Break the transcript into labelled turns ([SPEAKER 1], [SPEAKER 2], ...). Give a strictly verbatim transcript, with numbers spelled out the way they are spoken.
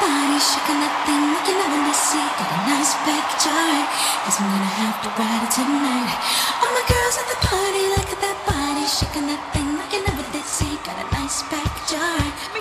[SPEAKER 1] body, shaking that thing like you never did see. Got a nice picture, guess I'm gonna have to ride it tonight. All my girls at the party, look at that body, shaking that thing like you never did see. Got a nice picture.